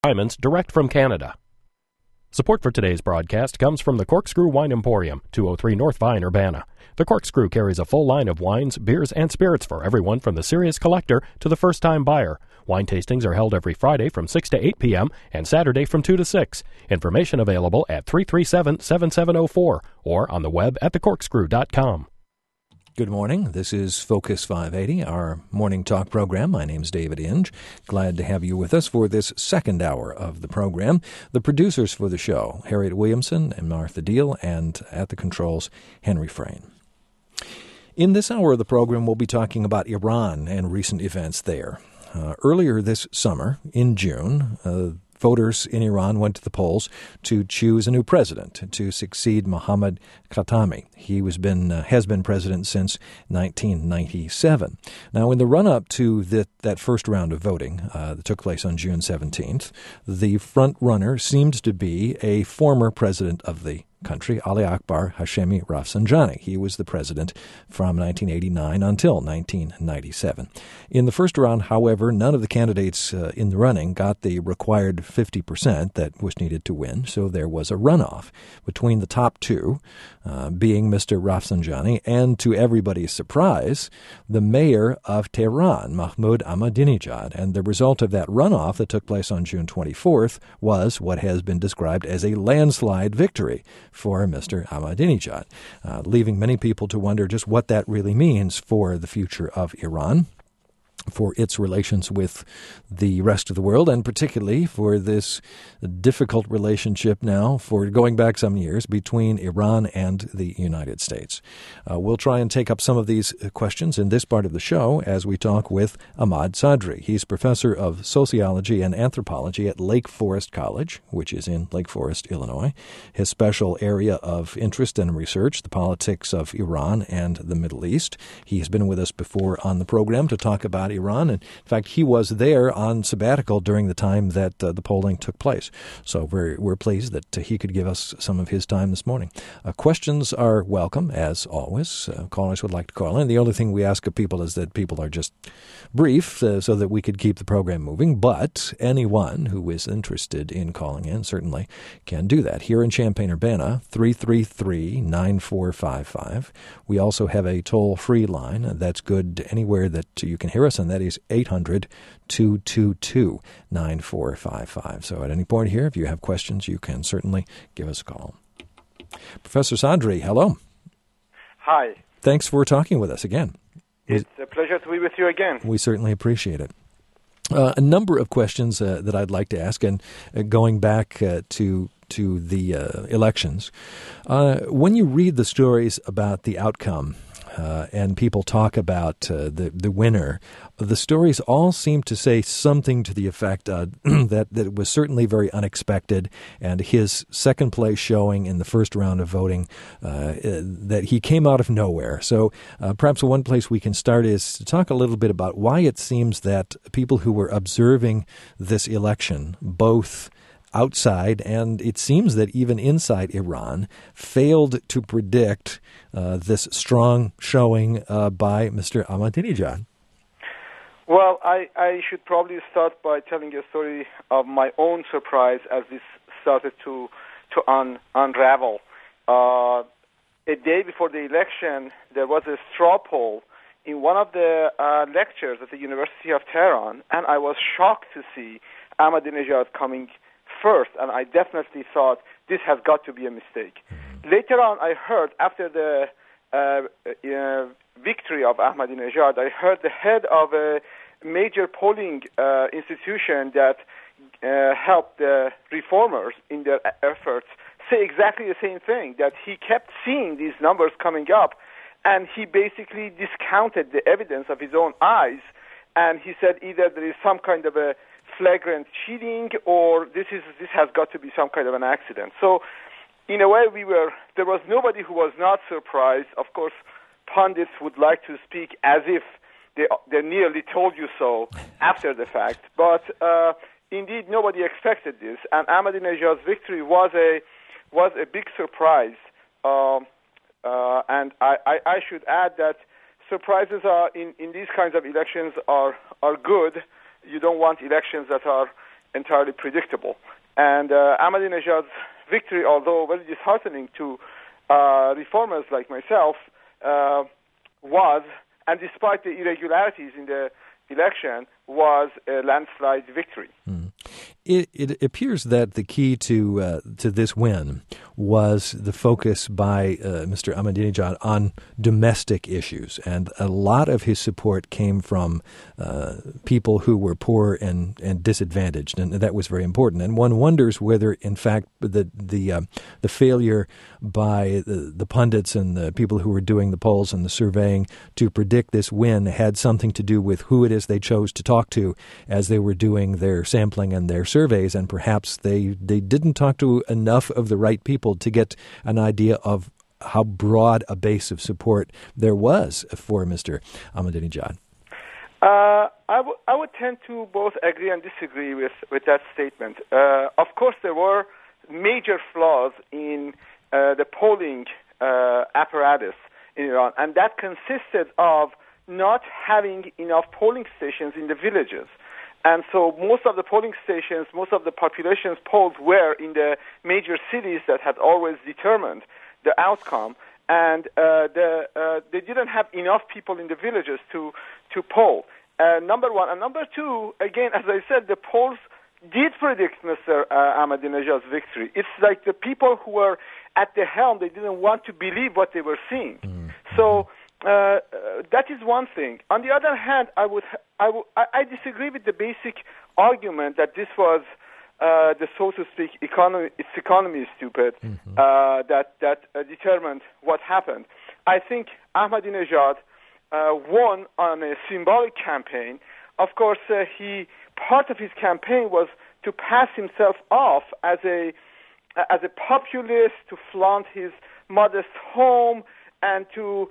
Diamonds direct from Canada. Support for today's broadcast comes from the Corkscrew Wine Emporium, 203 North Vine, Urbana. The Corkscrew carries a full line of wines, beers, and spirits for everyone from the serious collector to the first-time buyer. Wine tastings are held every Friday from 6 to 8 p.m. and Saturday from 2 to 6. Information available at 337-7704 or on the web at thecorkscrew.com. Good morning. This is Focus 580, our morning talk program. My name's David Inge. Glad to have you with us for this second hour of the program. The producers for the show, Harriet Williamson and Martha Deal, and at the controls, Henry Frayne. In this hour of the program, we'll be talking about Iran and recent events there. Earlier this summer, in June, voters in Iran went to the polls to choose a new president to succeed Mohammad Khatami. He has been president since 1997. Now, in the run-up to that first round of voting that took place on June 17th, the front runner seemed to be a former president of the country, Ali Akbar Hashemi Rafsanjani. He was the president from 1989 until 1997. In the first round, however, none of the candidates in the running got the required 50% that was needed to win, so there was a runoff between the top two, being Mr. Rafsanjani, and to everybody's surprise, the mayor of Tehran, Mahmoud Ahmadinejad. And the result of that runoff that took place on June 24th was what has been described as a landslide victory for Mr. Ahmadinejad, leaving many people to wonder just what that really means for the future of Iran, for its relations with the rest of the world, and particularly for this difficult relationship now, for going back some years, between Iran and the United States. We'll try and take up some of these questions in this part of the show as we talk with Ahmad Sadri. He's professor of sociology and anthropology at Lake Forest College, which is in Lake Forest, Illinois. His special area of interest and research, the politics of Iran and the Middle East. He has been with us before on the program to talk about Iran. And in fact, he was there on sabbatical during the time that the polling took place. So we're pleased that he could give us some of his time this morning. Questions are welcome, as always. Callers would like to call in. The only thing we ask of people is that people are just brief so that we could keep the program moving. But anyone who is interested in calling in certainly can do that. Here in Champaign-Urbana, 333-9455. We also have a toll-free line that's good anywhere that you can hear us, and that is 800-222-9455. So at any point here, if you have questions, you can certainly give us a call. Professor Sadri, hello. Hi. Thanks for talking with us again. It's a pleasure to be with you again. We certainly appreciate it. A number of questions that I'd like to ask, and going back to the elections. When you read the stories about the outcome, and people talk about the winner, the stories all seem to say something to the effect that it was certainly very unexpected, and his second place showing in the first round of voting, that he came out of nowhere. So perhaps one place we can start is to talk a little bit about why it seems that people who were observing this election, both outside, and it seems that even inside Iran, failed to predict this strong showing by Mr. Ahmadinejad. Well, I should probably start by telling a story of my own surprise as this started to unravel. A day before the election, there was a straw poll in one of the lectures at the University of Tehran, and I was shocked to see Ahmadinejad coming first, and I definitely thought this has got to be a mistake. Later on, I heard, after the victory of Ahmadinejad, I heard the head of a major polling institution that helped the reformers in their efforts say exactly the same thing, that he kept seeing these numbers coming up, and he basically discounted the evidence of his own eyes, and he said either there is some kind of a flagrant cheating, or this has got to be some kind of an accident. So, in a way, there was nobody who was not surprised. Of course, pundits would like to speak as if they nearly told you so after the fact. But indeed, nobody expected this, and Ahmadinejad's victory was a big surprise. And I should add that surprises are in these kinds of elections are good. You don't want elections that are entirely predictable. And Ahmadinejad's victory, although very disheartening to reformers like myself, was, and despite the irregularities in the election, was a landslide victory. It appears that the key to this win was the focus by Mr. Ahmadinejad on domestic issues, and a lot of his support came from people who were poor and disadvantaged, and that was very important. And one wonders whether, in fact, the failure by the pundits and the people who were doing the polls and the surveying to predict this win had something to do with who it is they chose to talk to as they were doing their sampling and their surveys, and perhaps they didn't talk to enough of the right people to get an idea of how broad a base of support there was for Mr. Ahmadinejad. I would tend to both agree and disagree with that statement. Of course, there were major flaws in the polling apparatus in Iran, and that consisted of not having enough polling stations in the villages. And so most of the polling stations, most of the populations polled were in the major cities that had always determined the outcome, and they didn't have enough people in the villages to poll. Number one. And number two, again, as I said, the polls did predict Mr. Ahmadinejad's victory. It's like the people who were at the helm, they didn't want to believe what they were seeing. Mm-hmm. So that is one thing. On the other hand, I disagree with the basic argument that this was the, so to speak, economy is stupid, mm-hmm. that determined what happened. I think Ahmadinejad won on a symbolic campaign. Of course, part of his campaign was to pass himself off as a populist, to flaunt his modest home, and to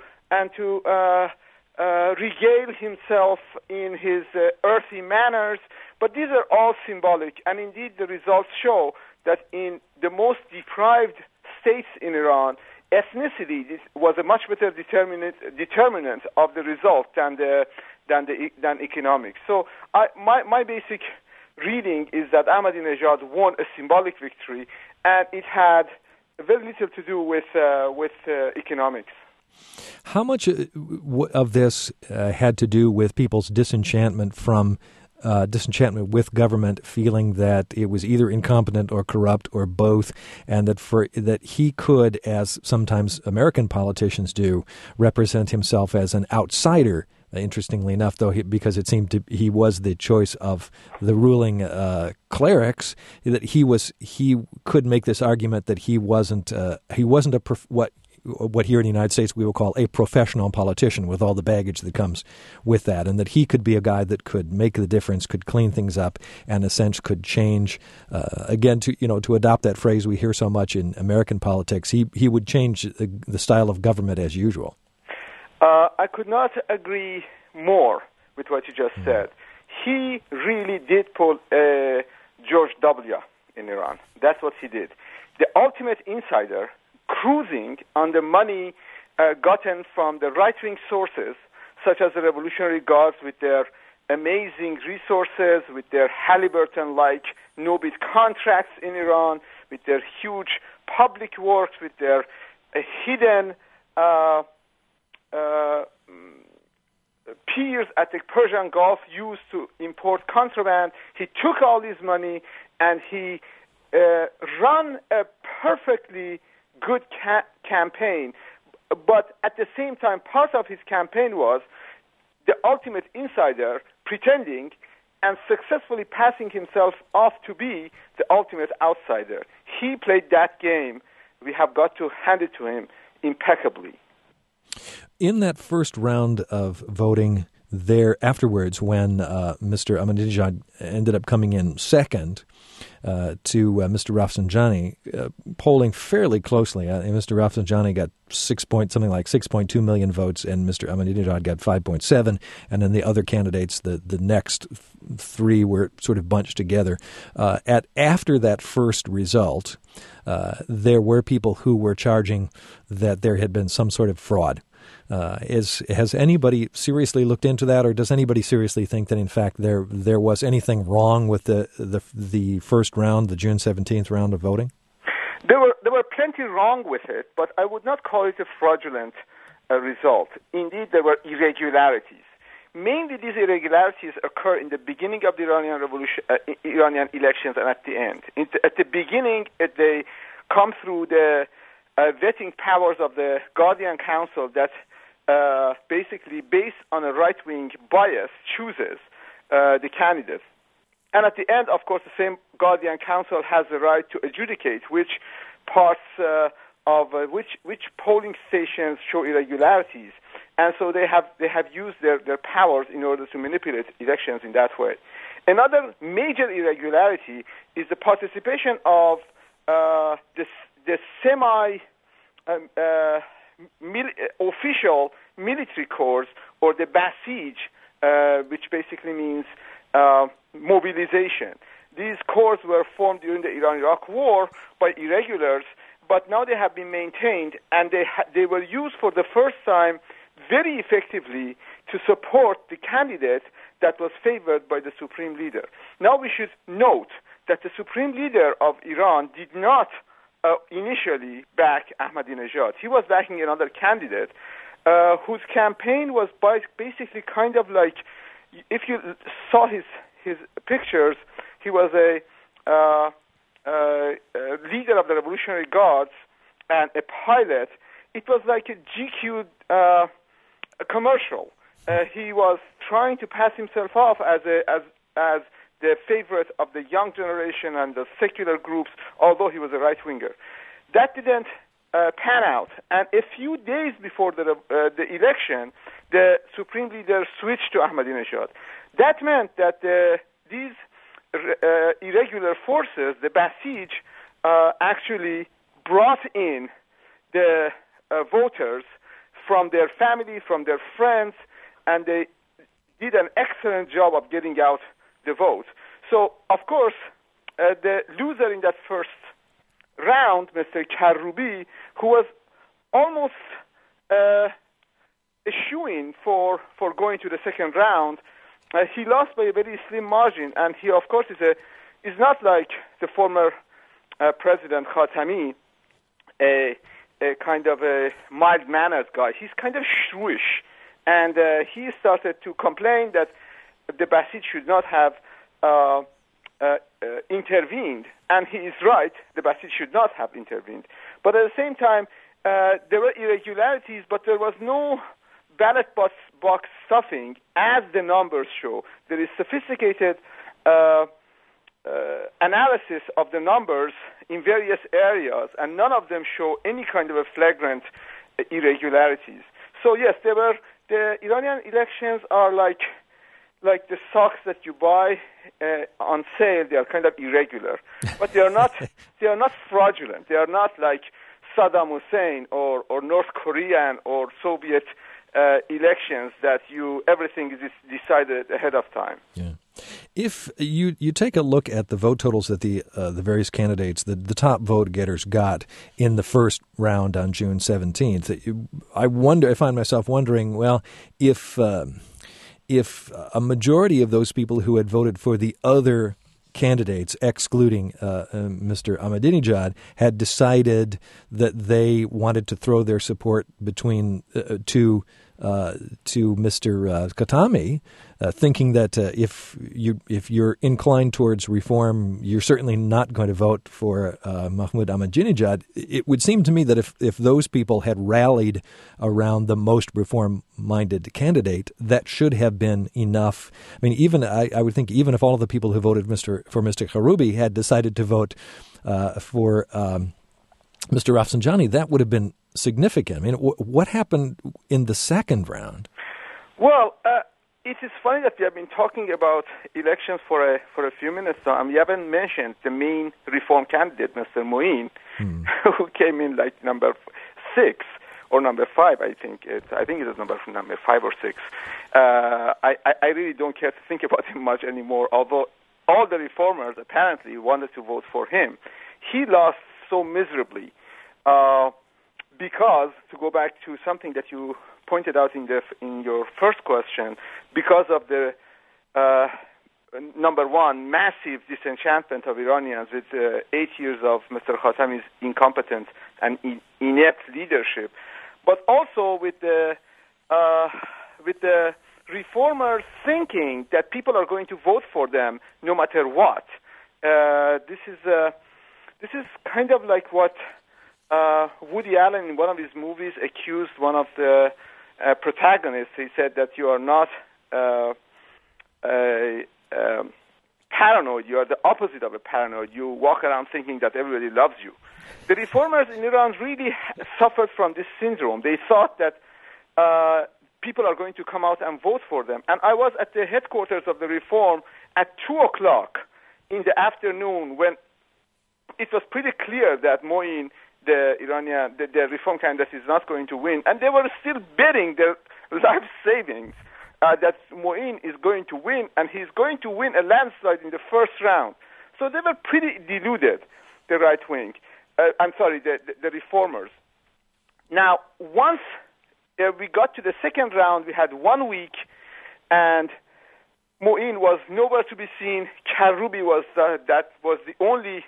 regale himself in his earthy manners. But these are all symbolic, and indeed the results show that in the most deprived states in Iran, ethnicity was a much better determinant of the result than economics. So my basic reading is that Ahmadinejad won a symbolic victory, and it had very little to do with economics. How much of this had to do with people's disenchantment with government, feeling that it was either incompetent or corrupt or both, and that he could, as sometimes American politicians do, represent himself as an outsider? Interestingly enough, though, because it seemed he was the choice of the ruling clerics, that he could make this argument that he wasn't what here in the United States we will call a professional politician, with all the baggage that comes with that, and that he could be a guy that could make the difference, could clean things up, and in a sense could change. Again, to adopt that phrase we hear so much in American politics, he would change the style of government as usual. I could not agree more with what you just said. He really did pull George W. in Iran. That's what he did. The ultimate insider, cruising on the money gotten from the right-wing sources, such as the Revolutionary Guards with their amazing resources, with their Halliburton-like no-bid contracts in Iran, with their huge public works, with their hidden piers at the Persian Gulf used to import contraband. He took all this money and he ran a perfectly good campaign. But at the same time, part of his campaign was the ultimate insider pretending and successfully passing himself off to be the ultimate outsider. He played that game. We have got to hand it to him impeccably. In that first round of voting there afterwards, when Mr. Ahmadinejad ended up coming in second to Mr. Rafsanjani, polling fairly closely. Mr. Rafsanjani got 6.2 million votes, and Mr. Ahmadinejad got 5.7, and then the other candidates, the next three, were sort of bunched together. After that first result, there were people who were charging that there had been some sort of fraud. Has anybody seriously looked into that, or does anybody seriously think that in fact there was anything wrong with the first round, the June 17th round of voting? There were plenty wrong with it, but I would not call it a fraudulent result. Indeed, there were irregularities. Mainly, these irregularities occur in the beginning of the Iranian revolution, Iranian elections, and at the end. At the beginning, they come through the vetting powers of the Guardian Council that basically, based on a right-wing bias, chooses the candidates. And at the end, of course, the same Guardian Council has the right to adjudicate which parts of which polling stations show irregularities. And so they have used their powers in order to manipulate elections in that way. Another major irregularity is the participation of the official military corps, or the Basij, which basically means mobilization. These corps were formed during the Iran-Iraq War by irregulars, but now they have been maintained, and they were used for the first time very effectively to support the candidate that was favored by the supreme leader. Now we should note that the supreme leader of Iran did not initially back Ahmadinejad. He was backing another candidate whose campaign was basically kind of like, if you saw his pictures, he was a leader of the Revolutionary Guards and a pilot. It was like a GQ commercial. He was trying to pass himself off as the favorite of the young generation and the secular groups, although he was a right-winger. That didn't pan out. And a few days before the election, the supreme leader switched to Ahmadinejad. That meant that these irregular forces, the Basij, actually brought in the voters from their family, from their friends, and they did an excellent job of getting out the vote. So, of course, the loser in that first round, Mr. Karoubi, who was almost a shoo-in for going to the second round, he lost by a very slim margin, and he, of course, is not like the former President Khatami, a kind of a mild-mannered guy. He's kind of shrewish, and he started to complain that the Basij should not have intervened, and he is right, the Basij should not have intervened. But at the same time, there were irregularities, but there was no ballot box stuffing, as the numbers show. There is sophisticated analysis of the numbers in various areas, and none of them show any kind of a flagrant irregularities. So yes, the Iranian elections are like the socks that you buy on sale. They are kind of irregular, but they are not fraudulent. They are not like Saddam Hussein or North Korean or Soviet elections that everything is decided ahead of time. Yeah. If you take a look at the vote totals that the various candidates, the top vote getters got in the first round on June 17th, I find myself wondering, well, if a majority of those people who had voted for the other candidates, excluding Mr. Ahmadinejad, had decided that they wanted to throw their support between to Mr. Khatami, thinking that if you're inclined towards reform, you're certainly not going to vote for Mahmoud Ahmadinejad. It would seem to me that if those people had rallied around the most reform-minded candidate, that should have been enough. I mean, I would think even if all of the people who voted for Mr. Karoubi had decided to vote for Mr. Rafsanjani, that would have been significant. I mean, what happened in the second round? Well, it is funny that we have been talking about elections for a few minutes now, and we haven't mentioned the main reform candidate, Mr. Moin, who came in like number 6 or number 5, I think. I think it was number 5 or 6. I really don't care to think about him much anymore, although all the reformers apparently wanted to vote for him. He lost so miserably because, to go back to something that you pointed out in your first question, because of the number one, massive disenchantment of Iranians with 8 years of Mr. Khatami's incompetent and inept leadership, but also with the reformers thinking that people are going to vote for them no matter what. This is kind of like what Woody Allen in one of his movies accused one of the protagonists. He said that you are not paranoid, you are the opposite of a paranoid. You walk around thinking that everybody loves you. The reformers in Iran really suffered from this syndrome. They thought that people are going to come out and vote for them. And I was at the headquarters of the reform at 2 o'clock in the afternoon when it was pretty clear that Moin, the reform candidate, is not going to win. And they were still betting their life savings that Moin is going to win, and he's going to win a landslide in the first round. So they were pretty deluded, the right wing. The reformers. Now, once we got to the second round, we had 1 week, and Moin was nowhere to be seen. Karoubi was that was the only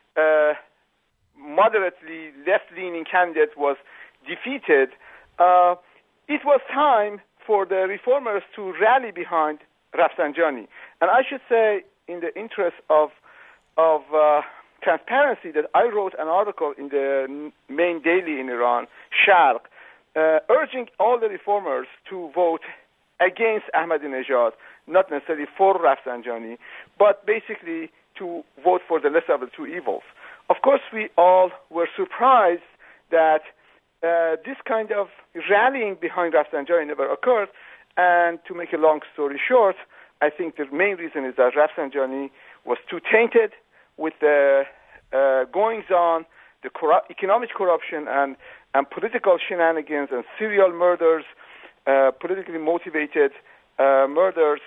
moderately left-leaning candidate was defeated. It was time for the reformers to rally behind Rafsanjani. And I should say, in the interest of transparency, that I wrote an article in the main daily in Iran, Sharq, urging all the reformers to vote against Ahmadinejad, not necessarily for Rafsanjani, but basically to vote for the lesser of the two evils. Of course, we all were surprised that this kind of rallying behind Rafsanjani never occurred. And to make a long story short, I think the main reason is that Rafsanjani was too tainted with the goings-on, the economic corruption and political shenanigans and serial murders, politically motivated murders,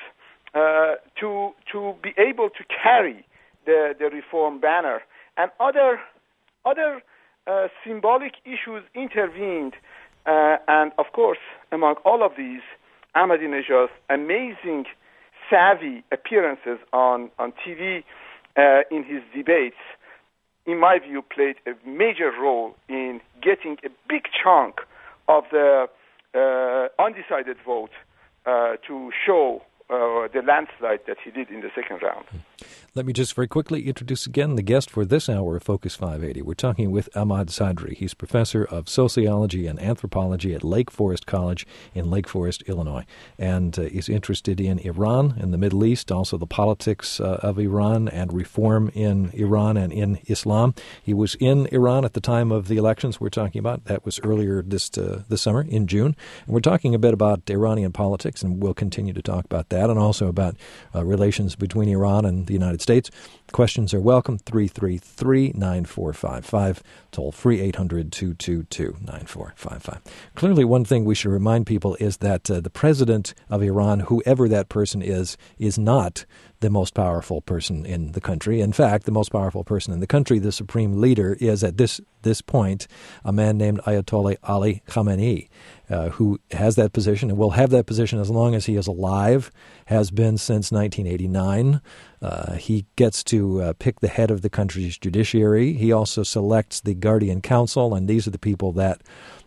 to be able to carry the reform banner. And other symbolic issues intervened, and of course, among all of these, Ahmadinejad's amazing, savvy appearances on TV in his debates, in my view, played a major role in getting a big chunk of the undecided vote to show the landslide that he did in the second round. Let me just very quickly introduce again the guest for this hour of Focus 580. We're talking with Ahmad Sadri. He's professor of sociology and anthropology at Lake Forest College in Lake Forest, Illinois, and is interested in Iran and the Middle East, also the politics of Iran and reform in Iran and in Islam. He was in Iran at the time of the elections we're talking about. That was earlier this summer, in June. And we're talking a bit about Iranian politics, and we'll continue to talk about that, and also about relations between Iran and the United States. Questions are welcome. 333-9455. Toll free 800-222-9455. Clearly, one thing we should remind people is that the president of Iran, whoever that person is not the most powerful person in the country. In fact, the most powerful person in the country, the supreme leader, is at this point a man named Ayatollah Ali Khamenei, who has that position and will have that position as long as he is alive, has been since 1989. He gets to pick the head of the country's judiciary. He also selects the Guardian Council, and these are the people that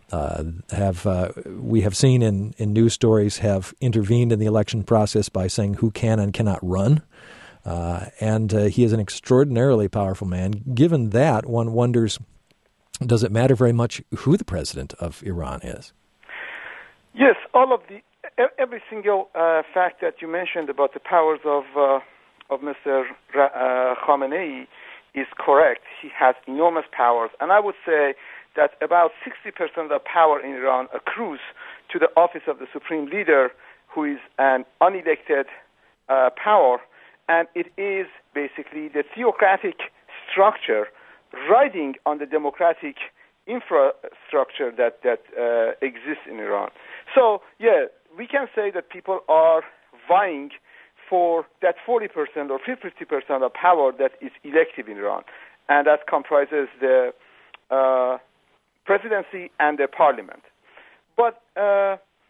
we have seen in news stories have intervened in the election process by saying who can and cannot run. And he is an extraordinarily powerful man. Given that, one wonders, does it matter very much who the president of Iran is? Yes, every single fact that you mentioned about the powers of Mr. Khamenei is correct. He has enormous powers, and I would say that about 60% of power in Iran accrues to the office of the supreme leader, who is an unelected power, and it is basically the theocratic structure riding on the democratic infrastructure that exists in Iran. So, yeah, we can say that people are vying for that 40% or 50% of power that is elective in Iran, and that comprises the presidency and the parliament. But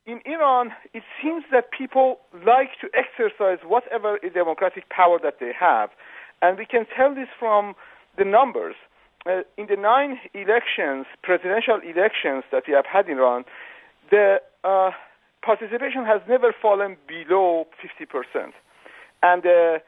in Iran, it seems that people like to exercise whatever democratic power that they have. And we can tell this from the numbers. In the 9 elections, presidential elections that we have had in Iran, the participation has never fallen below 50%. And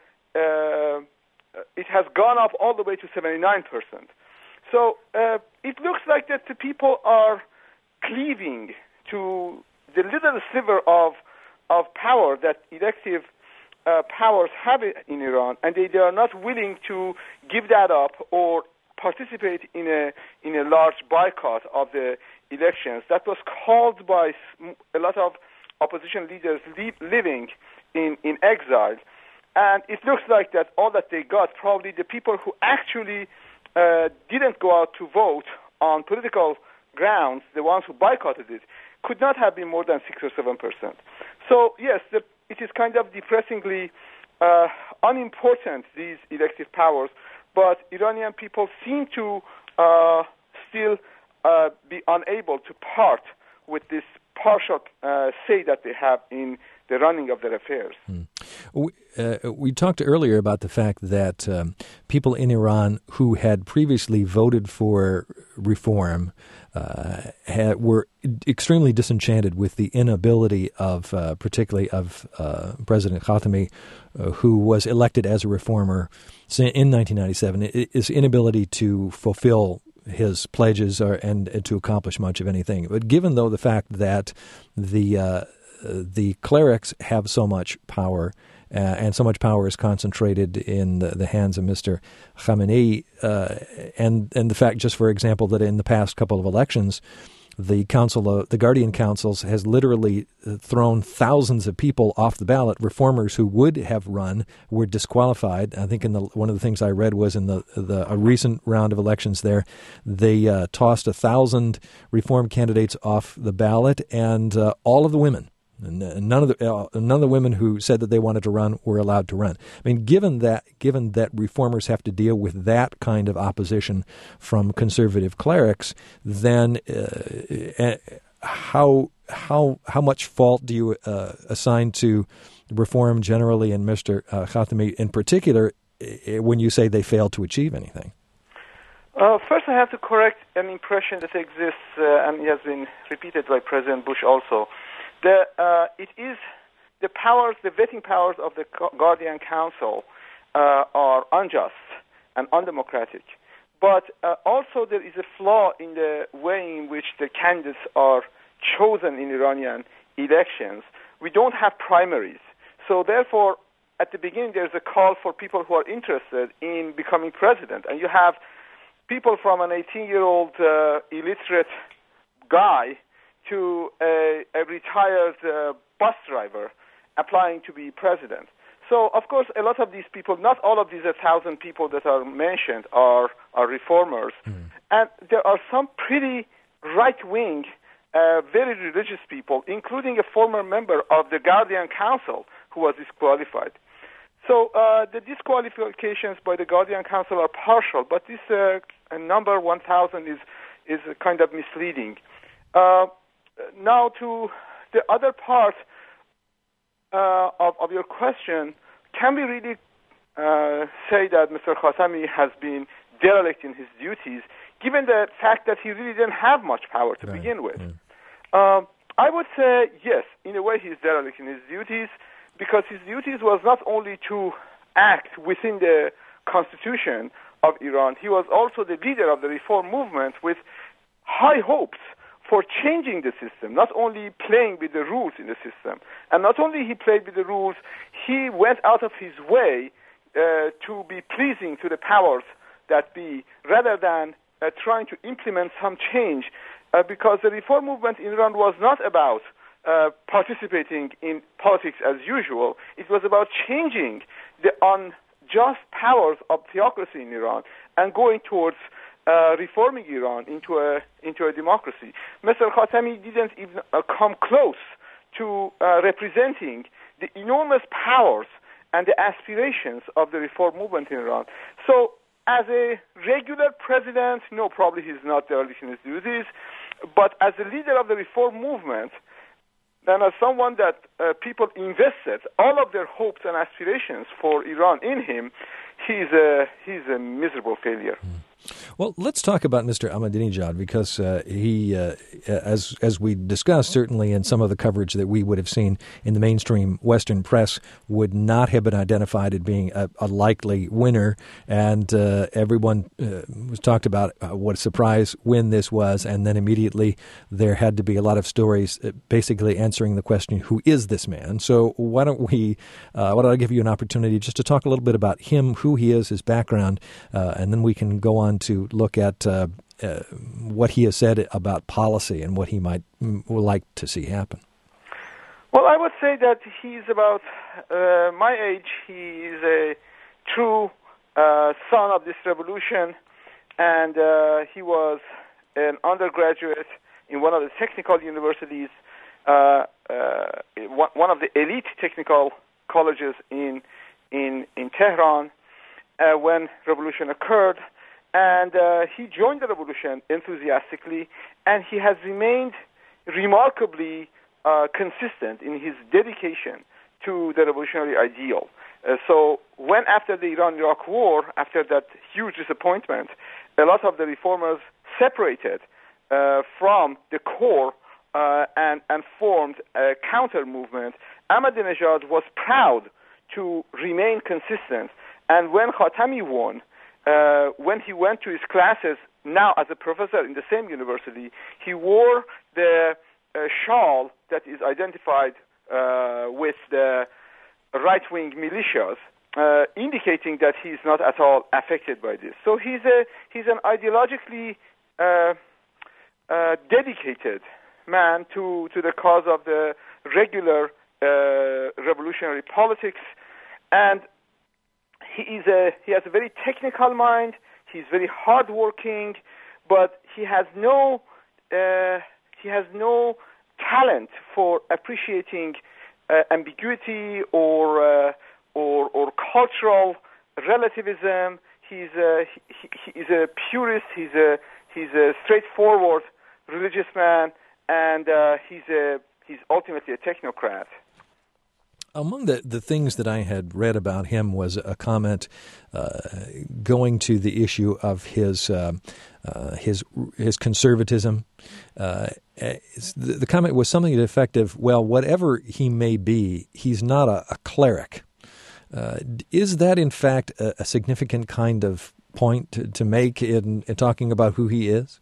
it has gone up all the way to 79%. So it looks like that the people are cleaving to the little sliver of power that elective powers have in Iran, and they are not willing to give that up or participate in a large boycott of the elections. That was called by a lot of opposition leaders living in exile. And it looks like that all that they got, probably the people who actually didn't go out to vote on political grounds, the ones who boycotted it, could not have been more than 6 or 7%. So, yes, it is kind of depressingly unimportant, these elective powers, but Iranian people seem to still be unable to part with this partial say that they have in the running of their affairs. We talked earlier about the fact that people in Iran who had previously voted for reform were extremely disenchanted with the inability of, particularly of President Khatami, who was elected as a reformer in 1997, his inability to fulfill his pledges and to accomplish much of anything. But given, though, the fact that the clerics have so much power, and so much power is concentrated in the hands of Mr. Khamenei, and the fact, just for example, that in the past couple of elections, the Guardian Councils has literally thrown thousands of people off the ballot. Reformers who would have run were disqualified. I think one of the things I read was in a recent round of elections there, they tossed 1,000 reform candidates off the ballot, and all of the women. None of the women who said that they wanted to run were allowed to run. I mean, given that reformers have to deal with that kind of opposition from conservative clerics, then how much fault do you assign to reform generally and Mr. Khatami in particular when you say they failed to achieve anything? First, I have to correct an impression that exists, and it has been repeated by President Bush also. It is the powers, the vetting powers of the Guardian Council are unjust and undemocratic. But also there is a flaw in the way in which the candidates are chosen in Iranian elections. We don't have primaries. So therefore, at the beginning, there's a call for people who are interested in becoming president. And you have people from an 18-year-old illiterate guy to a retired bus driver applying to be president. So, of course, a lot of these people, not all of these 1,000 people that are mentioned are reformers. And there are some pretty right-wing, very religious people, including a former member of the Guardian Council who was disqualified. So the disqualifications by the Guardian Council are partial, but this number 1,000 is kind of misleading. Now to the other part of your question, can we really say that Mr. Khatami has been derelict in his duties, given the fact that he really didn't have much power to begin with? I would say yes, in a way he is derelict in his duties, because his duties was not only to act within the constitution of Iran, he was also the leader of the reform movement with high hopes for changing the system, not only playing with the rules in the system. And not only he played with the rules, he went out of his way to be pleasing to the powers that be, rather than trying to implement some change, because the reform movement in Iran was not about participating in politics as usual. It was about changing the unjust powers of theocracy in Iran and going towards reforming Iran into a democracy. Mr. Khatami didn't even come close to representing the enormous powers and the aspirations of the reform movement in Iran. So, as a regular president, no, probably he's not derelict in his duties, but as the leader of the reform movement, and as someone that people invested all of their hopes and aspirations for Iran in him, he's a miserable failure. Well, let's talk about Mr. Ahmadinejad, because he, as we discussed, certainly in some of the coverage that we would have seen in the mainstream Western press, would not have been identified as being a likely winner. And everyone was talked about what a surprise win this was. And then immediately there had to be a lot of stories basically answering the question, who is this man? So why don't I give you an opportunity just to talk a little bit about him, who he is, his background, and then we can go on to look at what he has said about policy and what he might like to see happen. Well, I would say that he's about my age. He is a true son of this revolution, and he was an undergraduate in one of the technical universities, one of the elite technical colleges in Tehran when revolution occurred. And he joined the revolution enthusiastically, and he has remained remarkably consistent in his dedication to the revolutionary ideal. So when after the Iran-Iraq war, after that huge disappointment, a lot of the reformers separated from the core and formed a counter-movement, Ahmadinejad was proud to remain consistent. And when Khatami won, when he went to his classes, now as a professor in the same university, he wore the shawl that is identified with the right-wing militias, indicating that he's not at all affected by this. So he's an ideologically dedicated man to the cause of the regular revolutionary politics, and he has a very technical mind. He's very hardworking, but he has no talent for appreciating ambiguity or cultural relativism. He's a purist. He's a straightforward religious man, and he's ultimately a technocrat. Among the things that I had read about him was a comment going to the issue of his conservatism. The comment was something to the effect of, well, whatever he may be, he's not a cleric. Is that, in fact, a significant kind of point to make in talking about who he is?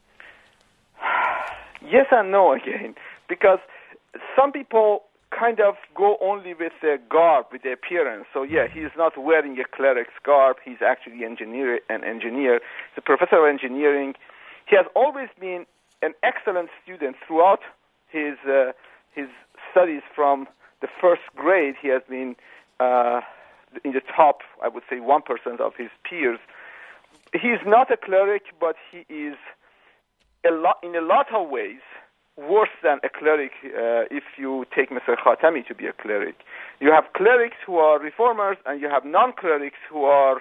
Yes and no again, because some people kind of go only with the garb, with the appearance. So yeah, he's not wearing a cleric's garb. He's actually an engineer. He's a professor of engineering. He has always been an excellent student throughout his studies. From the first grade, he has been in the top, I would say, 1% of his peers. He's not a cleric, but he is in a lot of ways worse than a cleric if you take Mr. Khatami to be a cleric. You have clerics who are reformers, and you have non-clerics who are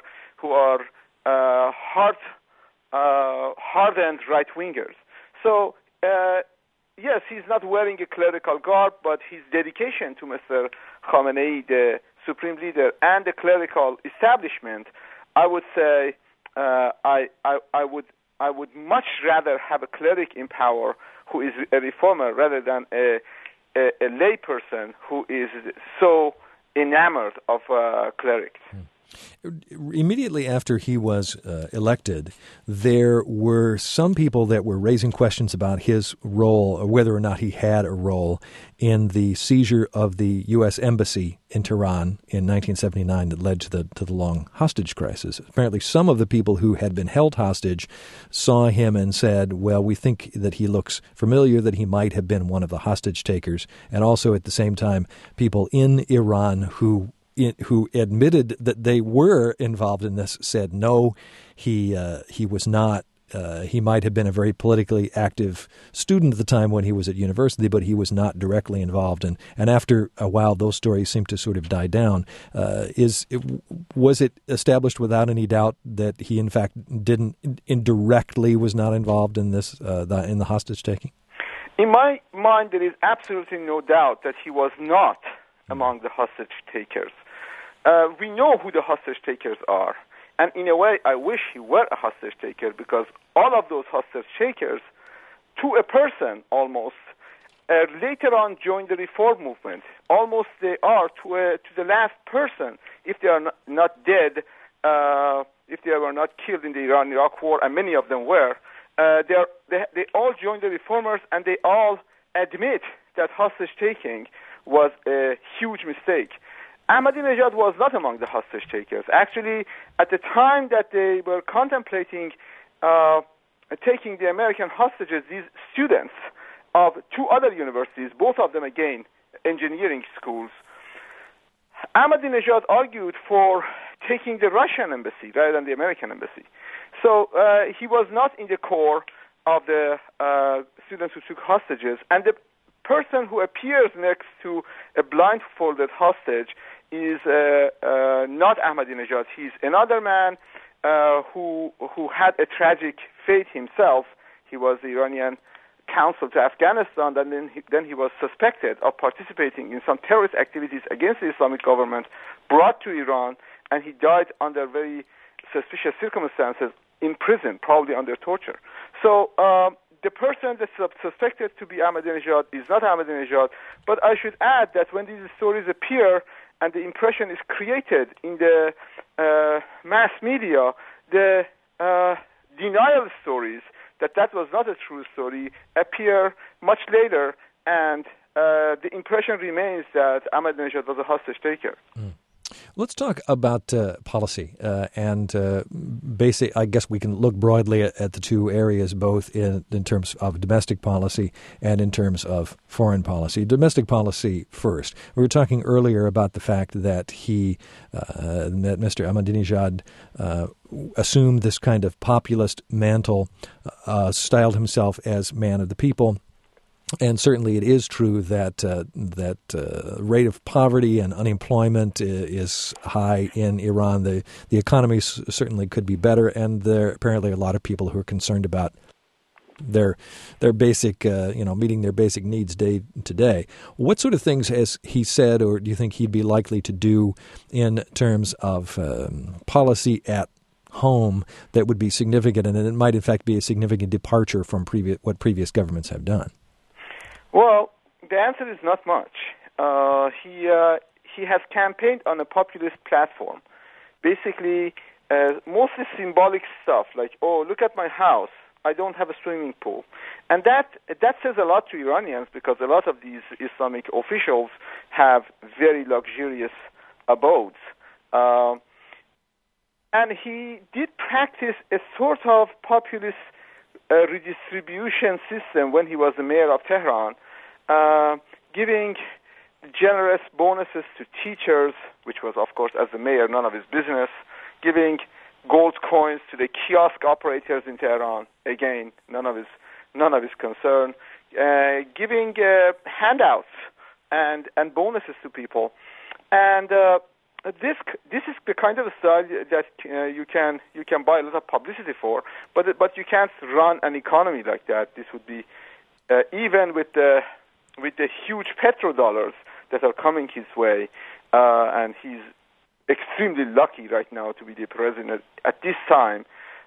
hardened right-wingers. So yes, he's not wearing a clerical garb, but his dedication to Mr. Khamenei, the supreme leader, and the clerical establishment, I would say I would much rather have a cleric in power who is a reformer rather than a lay person who is so enamored of clerics. Immediately after he was elected, there were some people that were raising questions about his role, or whether or not he had a role, in the seizure of the U.S. Embassy in Tehran in 1979 that led to the long hostage crisis. Apparently some of the people who had been held hostage saw him and said, well, we think that he looks familiar, that he might have been one of the hostage takers. And also at the same time, people in Iran who admitted that they were involved in this said no, he was not. He might have been a very politically active student at the time when he was at university, but he was not directly involved. And after a while, those stories seemed to sort of die down. Was it established without any doubt that he, in fact, indirectly was not involved in this in the hostage taking? In my mind, there is absolutely no doubt that he was not among the hostage takers. We know who the hostage takers are. And in a way, I wish he were a hostage taker, because all of those hostage takers, to a person almost, later on joined the reform movement. Almost they are to the last person, if they are not dead, if they were not killed in the Iran-Iraq war, and many of them were. They all joined the reformers, and they all admit that hostage-taking was a huge mistake. Ahmadinejad was not among the hostage takers. Actually, at the time that they were contemplating taking the American hostages, these students of two other universities, both of them, again, engineering schools, Ahmadinejad argued for taking the Russian embassy rather than the American embassy. So he was not in the core of the students who took hostages. And the person who appears next to a blindfolded hostage is not Ahmadinejad. He's another man who had a tragic fate himself. He was the Iranian consul to Afghanistan, and then he was suspected of participating in some terrorist activities against the Islamic government, brought to Iran, and he died under very suspicious circumstances in prison, probably under torture. So the person that's suspected to be Ahmadinejad is not Ahmadinejad, but I should add that when these stories appear and the impression is created in the mass media, the denial stories that was not a true story appear much later, and the impression remains that Ahmadinejad was a hostage taker. Let's talk about policy and basic. I guess we can look broadly at the two areas, both in terms of domestic policy and in terms of foreign policy. Domestic policy first. We were talking earlier about the fact that that Mr. Ahmadinejad assumed this kind of populist mantle, styled himself as man of the people. And certainly it is true that rate of poverty and unemployment is high in Iran. The economy certainly could be better, and there are apparently a lot of people who are concerned about their basic, meeting their basic needs day to day. What sort of things has he said, or do you think he'd be likely to do in terms of policy at home that would be significant, and it might in fact be a significant departure from what previous governments have done? Well, the answer is not much. He has campaigned on a populist platform. Basically, mostly symbolic stuff like, oh, look at my house. I don't have a swimming pool. And that says a lot to Iranians, because a lot of these Islamic officials have very luxurious abodes. And he did practice a sort of populist redistribution system when he was the mayor of Tehran, giving generous bonuses to teachers, which was, of course, as the mayor, none of his business, giving gold coins to the kiosk operators in Tehran, again, none of his concern, giving handouts and bonuses to people. And this is the kind of style that you can buy a lot of publicity for, but you can't run an economy like that. This would be even with the huge petrodollars that are coming his way, and he's extremely lucky right now to be the president at this time.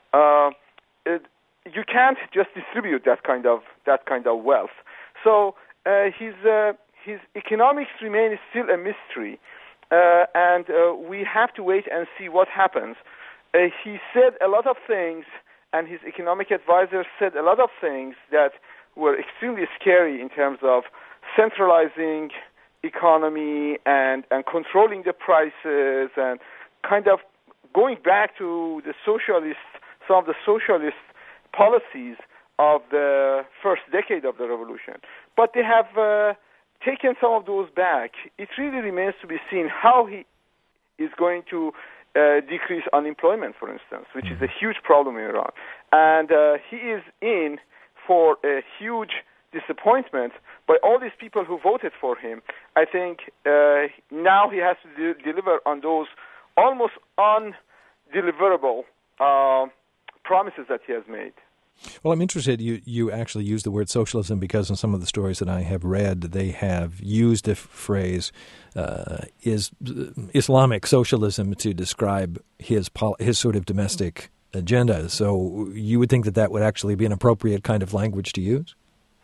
You can't just distribute that kind of wealth. So his economics remain still a mystery. And we have to wait and see what happens. He said a lot of things, and his economic advisor said a lot of things that were extremely scary in terms of centralizing economy and controlling the prices, and kind of going back to some of the socialist policies of the first decade of the revolution. But they have taken some of those back. It really remains to be seen how he is going to decrease unemployment, for instance, which is a huge problem in Iran. And he is in for a huge disappointment by all these people who voted for him. I think now he has to deliver on those almost undeliverable promises that he has made. Well, I'm interested. You actually use the word socialism because in some of the stories that I have read, they have used the phrase is Islamic socialism to describe his sort of domestic agenda. So you would think that would actually be an appropriate kind of language to use?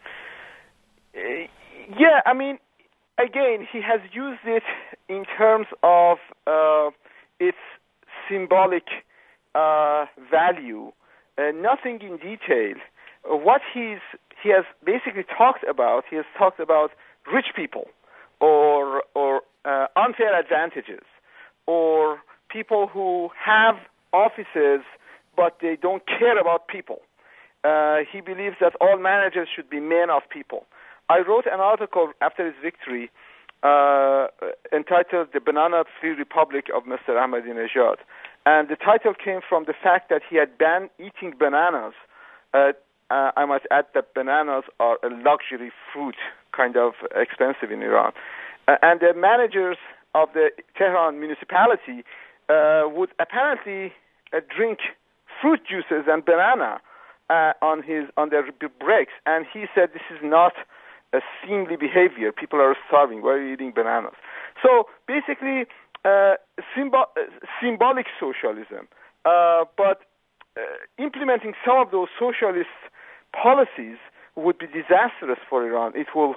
Yeah, I mean, again, he has used it in terms of its symbolic value. Nothing in detail. What he has basically talked about, he has talked about rich people or unfair advantages, or people who have offices but they don't care about people. He believes that all managers should be men of people. I wrote an article after his victory entitled "The Banana-Free Republic of Mr. Ahmadinejad." And the title came from the fact that he had banned eating bananas. I must add that bananas are a luxury fruit, kind of expensive in Iran. And the managers of the Tehran municipality would apparently drink fruit juices and banana on their breaks. And he said this is not a seemly behavior. People are starving. Why are you eating bananas? So basically, symbolic socialism, but implementing some of those socialist policies would be disastrous for Iran. It will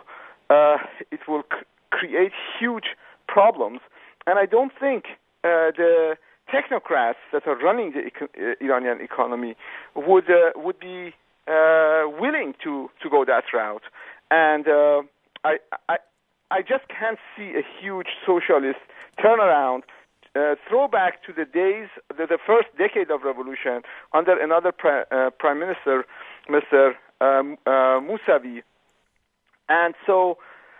create huge problems, and I don't think the technocrats that are running the Iranian economy would be willing to go that route. And I just can't see a huge socialist turnaround, throwback to the days, the first decade of revolution under another prime minister, Mr. Mousavi. And so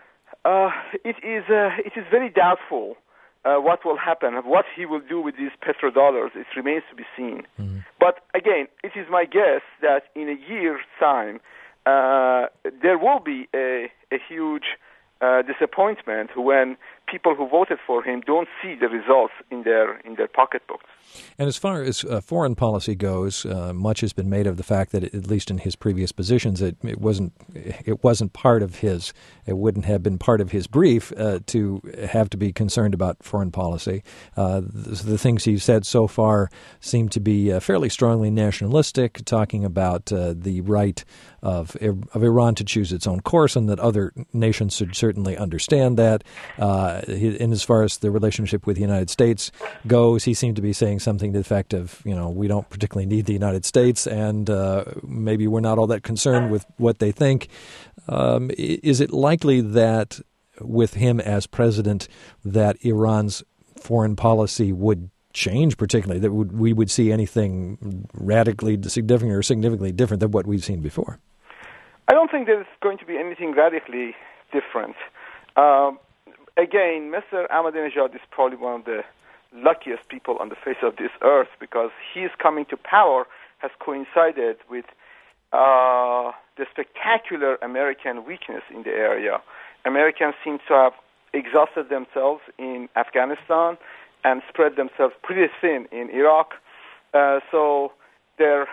it is very doubtful what will happen, what he will do with these petrodollars. It remains to be seen. Mm-hmm. But again, it is my guess that in a year's time, there will be a huge disappointment when people who voted for him don't see the results in their pocketbooks. And as far as foreign policy goes, much has been made of the fact that, at least in his previous positions, it wasn't part of his. It wouldn't have been part of his brief to have to be concerned about foreign policy. The things he's said so far seem to be fairly strongly nationalistic, talking about the right of Iran to choose its own course, and that other nations should certainly understand that. And as far as the relationship with the United States goes, he seemed to be saying something to the effect of, we don't particularly need the United States, and maybe we're not all that concerned with what they think. Is it likely that with him as president that Iran's foreign policy would change, particularly, that we would see anything radically significant or significantly different than what we've seen before? I don't think there's going to be anything radically different. Again, Mr. Ahmadinejad is probably one of the luckiest people on the face of this earth, because his coming to power has coincided with the spectacular American weakness in the area. Americans seem to have exhausted themselves in Afghanistan and spread themselves pretty thin in Iraq. So their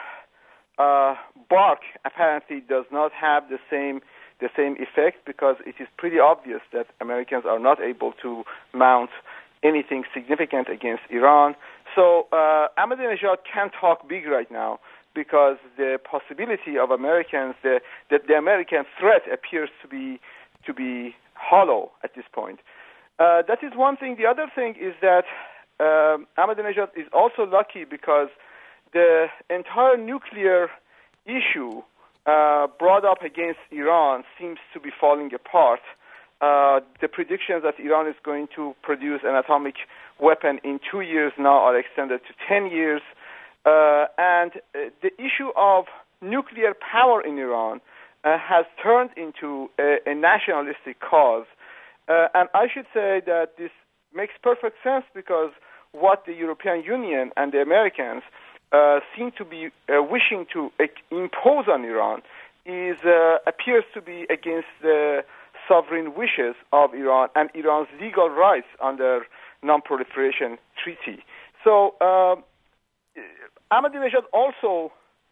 bark apparently does not have the same effect, because it is pretty obvious that Americans are not able to mount anything significant against Iran. So Ahmadinejad can't talk big right now, because the possibility of Americans, that the American threat appears to be hollow at this point. That is one thing. The other thing is that Ahmadinejad is also lucky because the entire nuclear issue brought up against Iran seems to be falling apart. The predictions that Iran is going to produce an atomic weapon in 2 years now are extended to 10 years. And the issue of nuclear power in Iran has turned into a nationalistic cause. And I should say that this makes perfect sense, because what the European Union and the Americans seem to be wishing to impose on Iran appears to be against the sovereign wishes of Iran and Iran's legal rights under Non-Proliferation Treaty. So Ahmadinejad also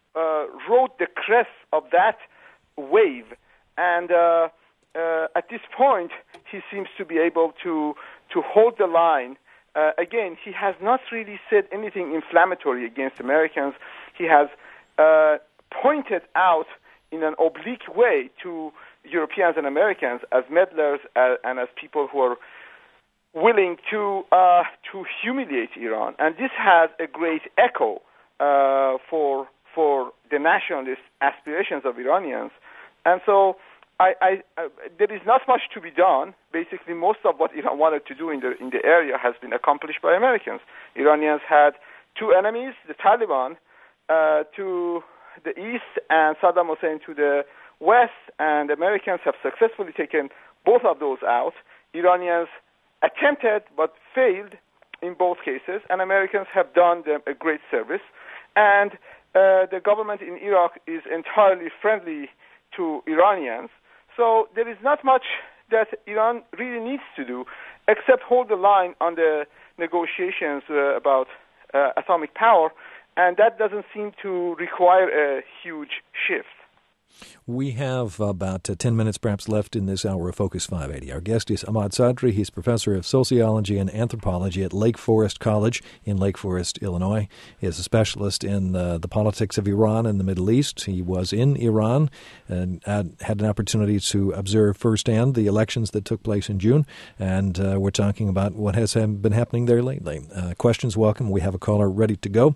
rode the crest of that wave, and at this point, he seems to be able to hold the line. Again, he has not really said anything inflammatory against Americans. He has pointed out in an oblique way to Europeans and Americans as meddlers and as people who are willing to humiliate Iran, and this has a great echo for the nationalist aspirations of Iranians. And so there is not much to be done. Basically, most of what Iran wanted to do in the area has been accomplished by Americans. Iranians had two enemies, the Taliban to the east and Saddam Hussein to the west, and Americans have successfully taken both of those out. Iranians attempted but failed in both cases, and Americans have done them a great service. And the government in Iraq is entirely friendly to Iranians. So there is not much that Iran really needs to do except hold the line on the negotiations about atomic power, and that doesn't seem to require a huge shift. We have about 10 minutes perhaps left in this hour of Focus 580. Our guest is Ahmad Sadri. He's professor of sociology and anthropology at Lake Forest College in Lake Forest, Illinois. He is a specialist in the politics of Iran and the Middle East. He was in Iran and had an opportunity to observe firsthand the elections that took place in June, and we're talking about what has been happening there lately. Questions welcome. We have a caller ready to go.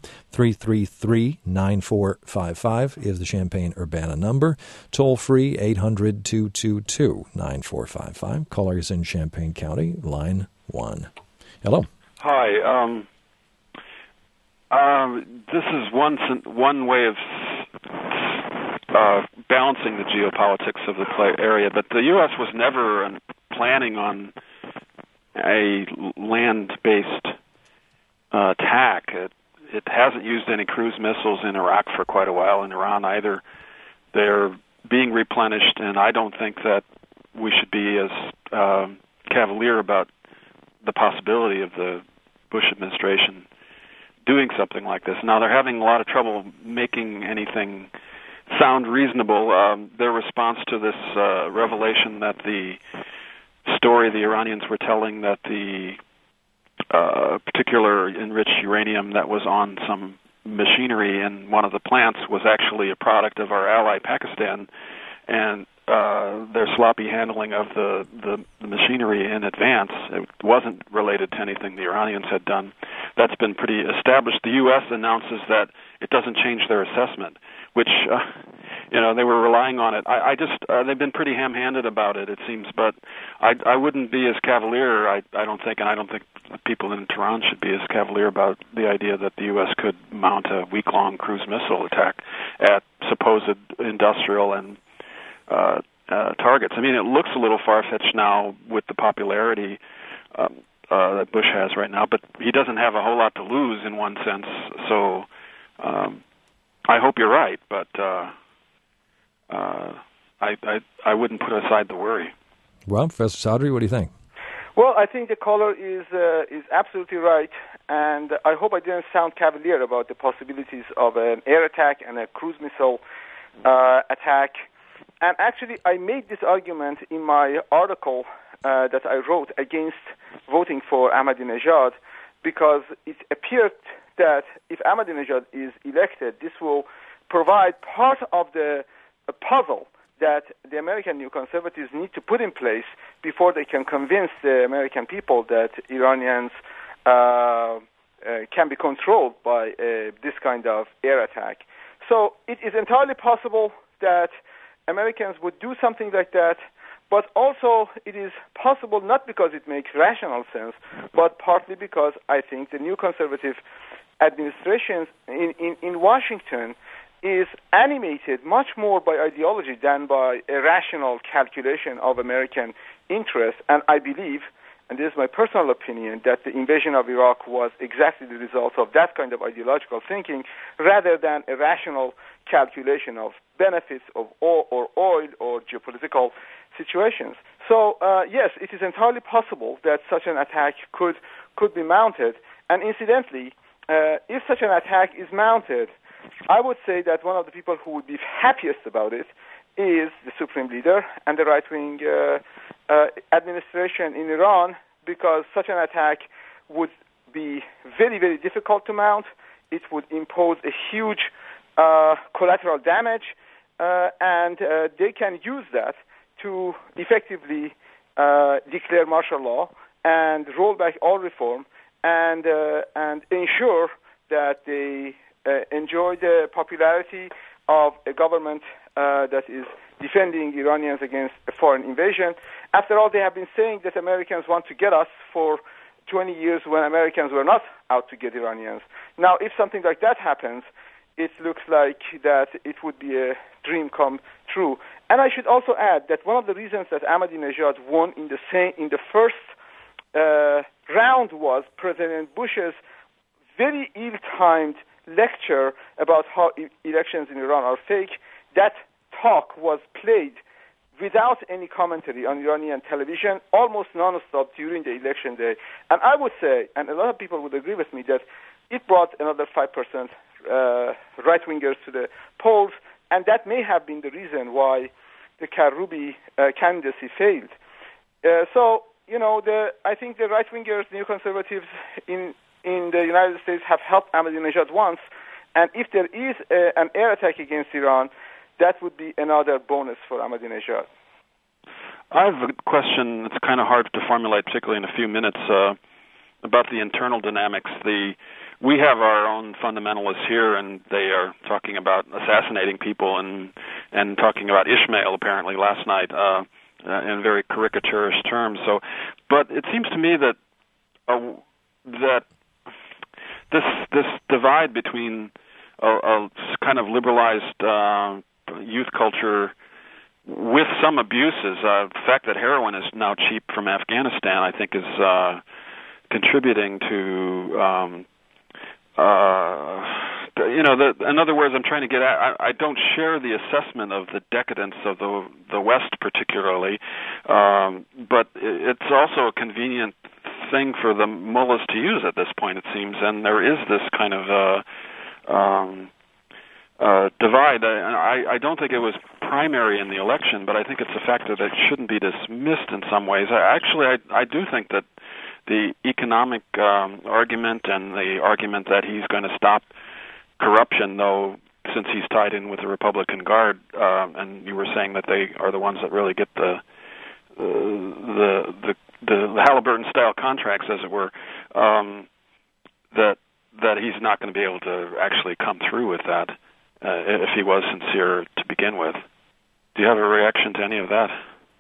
333-9455 is the Champaign-Urbana number. Toll free, 800-222-9455. Caller is in Champaign County, line 1. Hello. Hi. This is one way of balancing the geopolitics of the area, but the U.S. was never planning on a land-based attack. It hasn't used any cruise missiles in Iraq for quite a while, in Iran either. They're being replenished, and I don't think that we should be as cavalier about the possibility of the Bush administration doing something like this. Now, they're having a lot of trouble making anything sound reasonable. Their response to this revelation that the story the Iranians were telling that the particular enriched uranium that was on some machinery in one of the plants was actually a product of our ally Pakistan, and their sloppy handling of the machinery in advance, it wasn't related to anything the Iranians had done. That's been pretty established. The U.S. announces that it doesn't change their assessment, which they were relying on it. They've been pretty ham-handed about it, it seems, but I wouldn't be as cavalier, I don't think, and I don't think people in Tehran should be as cavalier about the idea that the U.S. could mount a week-long cruise missile attack at supposed industrial and targets. I mean, it looks a little far-fetched now with the popularity that Bush has right now, but he doesn't have a whole lot to lose in one sense, so I hope you're right, but I wouldn't put aside the worry. Well, Professor Sadri, what do you think? Well, I think the caller is absolutely right, and I hope I didn't sound cavalier about the possibilities of an air attack and a cruise missile attack. And actually, I made this argument in my article that I wrote against voting for Ahmadinejad, because it appeared that if Ahmadinejad is elected, this will provide part of the puzzle that the American neoconservatives need to put in place before they can convince the American people that Iranians can be controlled by this kind of air attack. So it is entirely possible that Americans would do something like that, but also it is possible not because it makes rational sense, but partly because I think the neoconservative administration in Washington is animated much more by ideology than by a rational calculation of American interests. And I believe, and this is my personal opinion, that the invasion of Iraq was exactly the result of that kind of ideological thinking rather than a rational calculation of benefits of oil or geopolitical situations. So, yes, it is entirely possible that such an attack could be mounted. And incidentally, if such an attack is mounted, I would say that one of the people who would be happiest about it is the Supreme Leader and the right-wing administration in Iran, because such an attack would be very, very difficult to mount. It would impose a huge collateral damage, and they can use that to effectively declare martial law and roll back all reform and ensure that they enjoy the popularity of a government that is defending Iranians against a foreign invasion. After all, they have been saying that Americans want to get us for 20 years when Americans were not out to get Iranians. Now, if something like that happens, it looks like that it would be a dream come true. And I should also add that one of the reasons that Ahmadinejad won in the first round was President Bush's very ill-timed lecture about how elections in Iran are fake. That talk was played without any commentary on Iranian television, almost non-stop during the election day. And I would say, and a lot of people would agree with me, that it brought another 5% right-wingers to the polls, and that may have been the reason why the Karoubi candidacy failed. I think the right-wingers, neoconservatives in the United States have helped Ahmadinejad once, and if there is an air attack against Iran, that would be another bonus for Ahmadinejad. I have a question that's kind of hard to formulate, particularly in a few minutes, about the internal dynamics. We have our own fundamentalists here, and they are talking about assassinating people and talking about Ishmael apparently last night in very caricaturish terms. But it seems to me that this divide between a kind of liberalized youth culture with some abuses, the fact that heroin is now cheap from Afghanistan, I think, is contributing to. In other words, I'm trying to get at, I don't share the assessment of the decadence of the West particularly, but it's also a convenient thing for the mullahs to use at this point, it seems, and there is this kind of divide. I don't think it was primary in the election, but I think it's a factor that shouldn't be dismissed in some ways. I do think that the economic argument and the argument that he's going to stop corruption, though, since he's tied in with the Republican Guard, and you were saying that they are the ones that really get the Halliburton-style contracts, as it were, that he's not going to be able to actually come through with that if he was sincere to begin with. Do you have a reaction to any of that?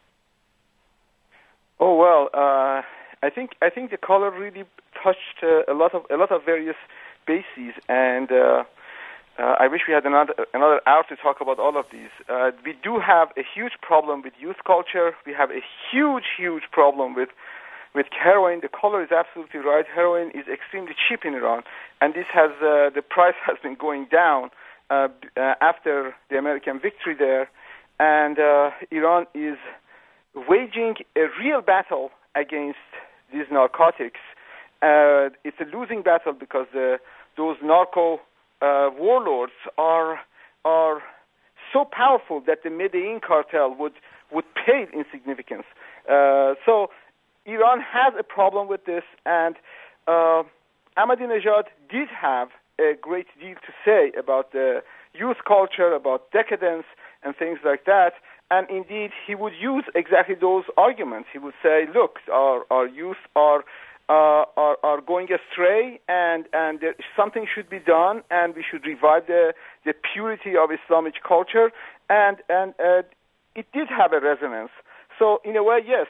Oh well. I think the caller really touched a lot of various bases, and I wish we had another hour to talk about all of these. We do have a huge problem with youth culture. We have a huge problem with heroin. The caller is absolutely right. Heroin is extremely cheap in Iran, and this has the price has been going down after the American victory there, and Iran is waging a real battle against these narcotics. It's a losing battle because those narco warlords are so powerful that the Medellin cartel would pale in significance. So Iran has a problem with this, and Ahmadinejad did have a great deal to say about the youth culture, about decadence, and things like that. And indeed, he would use exactly those arguments. He would say, "Look, our youth are going astray, and something should be done, and we should revive the purity of Islamic culture." And it did have a resonance. So in a way, yes,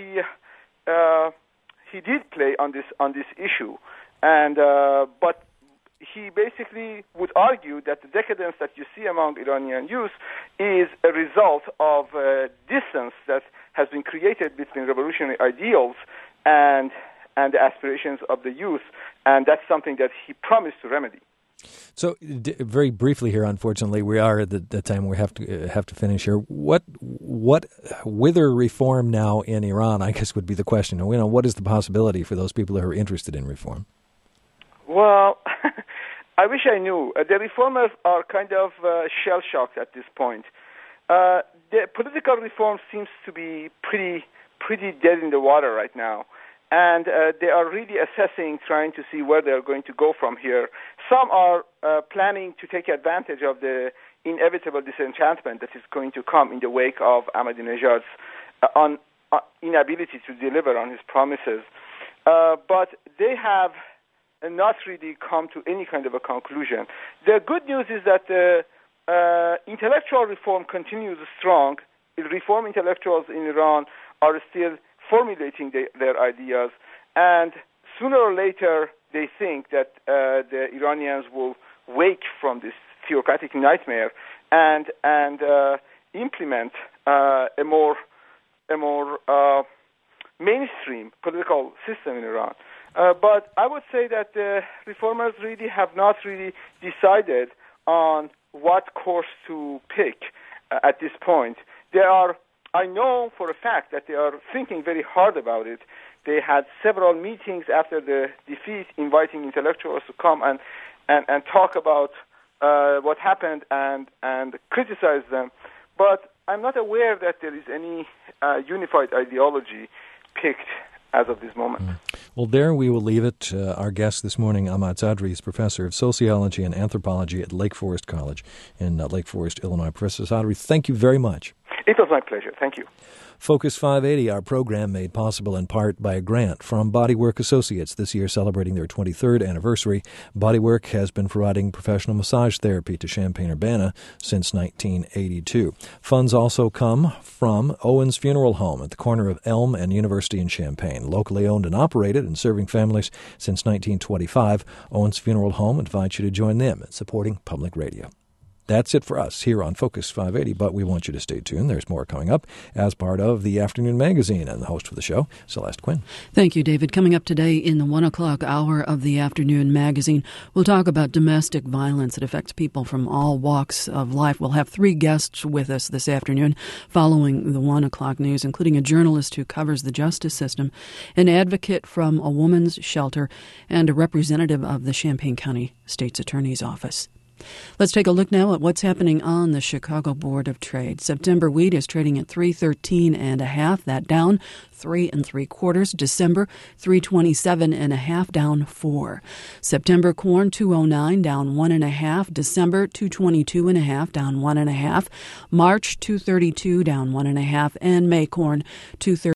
he did play on this issue, and but he basically would argue that the decadence that you see among Iranian youth is a result of distance that has been created between revolutionary ideals and the aspirations of the youth, and that's something that he promised to remedy. So, very briefly here, unfortunately, we are at the time we have to finish here. What whether reform now in Iran, I guess, would be the question. What is the possibility for those people who are interested in reform? Well, I wish I knew. The reformers are kind of shell-shocked at this point. The political reform seems to be pretty dead in the water right now. And they are really assessing, trying to see where they're going to go from here. Some are planning to take advantage of the inevitable disenchantment that is going to come in the wake of Ahmadinejad's inability to deliver on his promises. But they have not really come to any kind of a conclusion. The good news is that the intellectual reform continues strong. Reform intellectuals in Iran are still formulating their ideas, and sooner or later they think that the Iranians will wake from this theocratic nightmare and implement a more mainstream political system in Iran. But I would say that the reformers really have not really decided on what course to pick at this point. I know for a fact that they are thinking very hard about it. They had several meetings after the defeat, inviting intellectuals to come and talk about what happened and criticize them. But I'm not aware that there is any unified ideology picked as of this moment. Well, there we will leave it. Our guest this morning, Ahmad Zadri, is professor of sociology and anthropology at Lake Forest College in Lake Forest, Illinois. Professor Zadri, thank you very much. It was my pleasure. Thank you. Focus 580, our program made possible in part by a grant from Bodywork Associates, this year celebrating their 23rd anniversary. Bodywork has been providing professional massage therapy to Champaign-Urbana since 1982. Funds also come from Owens Funeral Home at the corner of Elm and University in Champaign. Locally owned and operated and serving families since 1925, Owens Funeral Home invites you to join them in supporting public radio. That's it for us here on Focus 580, but we want you to stay tuned. There's more coming up as part of the Afternoon Magazine, and the host of the show, Celeste Quinn. Thank you, David. Coming up today in the 1 o'clock hour of the Afternoon Magazine, we'll talk about domestic violence that affects people from all walks of life. We'll have 3 guests with us this afternoon following the 1 o'clock news, including a journalist who covers the justice system, an advocate from a woman's shelter, and a representative of the Champaign County State's Attorney's Office. Let's take a look now at what's happening on the Chicago Board of Trade. September wheat is trading at $313.50, that down 3 3/4. December $327.50, down 4. September corn $209, down 1.5. December $222.50, down 1.5. March $232, down 1.5, and May corn $230.